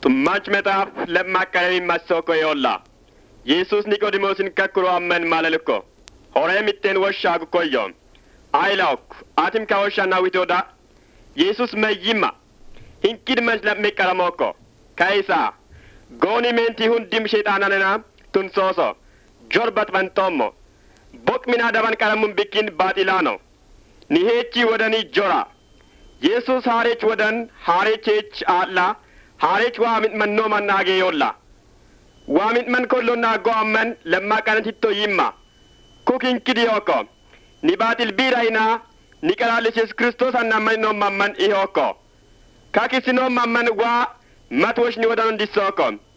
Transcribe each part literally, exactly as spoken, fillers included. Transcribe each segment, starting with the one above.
ጥማጭ መጣፍ ለማቀረብ ማሰኮ ይወላ ኢየሱስ ኒቆዲሞስን ከክሮ አመን ማለልኮ ሆሬም ይቴን ወሻግ ኮዮ አይላውክ አቲም ካወሻና ዊቶዳ ኢየሱስ መይማ እንኪድ መንስ ለሚቀረሞኮ ካይሳ ጎኒ ሜንቲ ሁንዲም ሸይጣናና ቱንሶሶ ጆርበት በንቶሞ ቦክሚና ደባን ቀረሙን ቢኪን ባጢላኖ ኒሄቺ ወደኒ ጆራ ኢየሱስ ሃሬች ወደን ሃሬቼች አላ ሃሬች ዋሚት መኖ መናጌ ይወላ ዋሚት መን ኮሎና ጎአመን ለማቀነቲቶ ይማ ኩኪን ኪዲዮኮ ኒባጢል ቢራይና ኒቀራልስ ኢየሱስ ክርስቶስ አናመን ነው ማመን ይሆኮ ካኪሲኖ ማመን ዋ ማትወሽ ኒወደን ዲሶኮ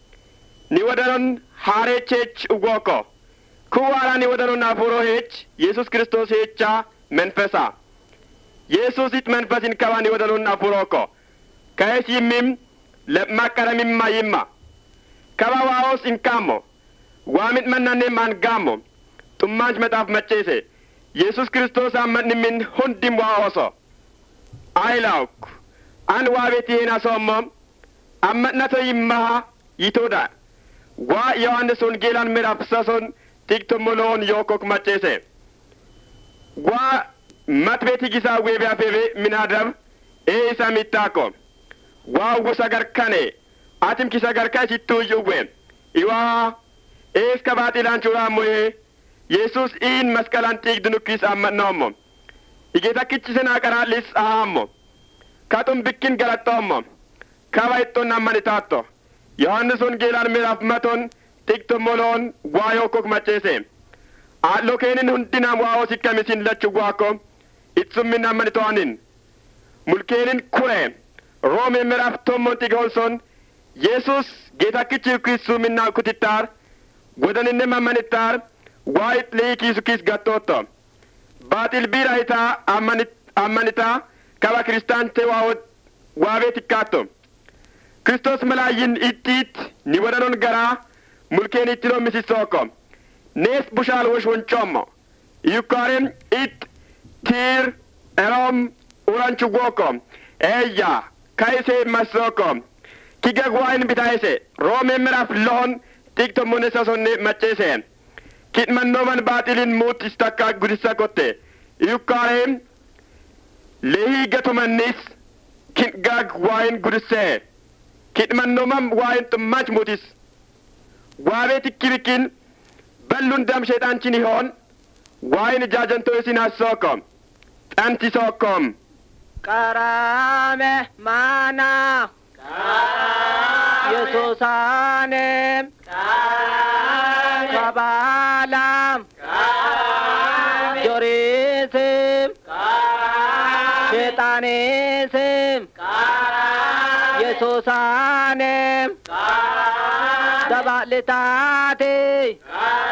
ኒወደን ሃሬቼች ugoኮ ኩዋራ ኒወደን አፉሮሄች ኢየሱስ ክርስቶስ ሄቻ መንፈሳ ኢየሱስ ይት መንፈስን ከባኒ ወደን አፉሮኮ ካይሲሚም ለማቀረሚማ ይማ ከባዋውስ ኢንካሞ ዋሚት መናኔ ማንጋሞ ጥማጅ መጣፍ መጨሴ ኢየሱስ ክርስቶስ አመን ምን ሁንዲም ዋኦሶ አይላውክ አን ዋቤት ይሄና ሶሞ አመናቶ ይማ ይቶዳ ዋ ዮሐንስ ወንጌላን ምዕራፍ ሶስት ቲክቶሞሎን ዮኮክ መጨሴ ዋ matbeti gisa webe afebe minadam e samitako wa gusagar kane atim kisagar ka situ yuwe iwa es kabati lanchura moye Jesus in maskalantik dunukis amanomo igeta kitchisena karalis ahamo katum bikin galatomo kawaito namanitato Yohannes ongelan miraf maton tiktomolon wayokok machese allokenin hundina wawo sikamisin lachuwako itsumina manitoanin mulkenin kure rome miraf tomonti golson Jesus geta kichi kristu minna kutitar godaninne mamanitar wait leiki sukis gatoto batil biraita amanit amanita kaba kristan te wawo wavetikato Kristos malayin itit ni wadanon gara mulkeni tiro misisoko nes bushal wosh wonchomo yukarim it tir erom uranchu goko eya kaise masoko kigagwain bitaise rome meraf lon tikto monesa sonne machese kitman noman batilin mut istaka gudisa kote yukarim lehi gatumanis kitgag wain gudise kitman nomam wain tumach mutis wawe tikkibikin ballun dam shaytan chini hon wain jajanto isina sokom anti sokom karame mana karame Yesusane karame kabalam karame jorisim karame shaytanism karame Yesusane karame dabalitate karame